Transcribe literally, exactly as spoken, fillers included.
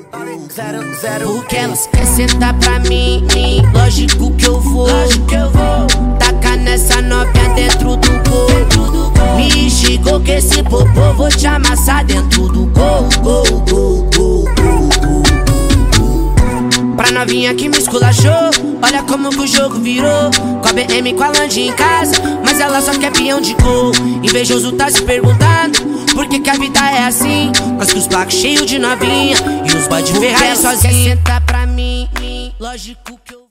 Zero, zero. Porque elas querem sentar pra mim, mim. Lógico que eu vou, lógico que eu vou. Tacar nessa novinha dentro do gol, dentro do gol. Me chegou que esse popô vou te amassar dentro do gol, gol, gol, gol, gol, gol. Pra novinha que me esculachou, olha como que o jogo virou. Com a B M com a Land em casa, mas ela só quer peão de gol. Invejoso tá se perguntando por que que a vida é assim. Mas que os placos cheios de novinha e os boy de Ferrari sozinho. Senta pra mim, lógico que eu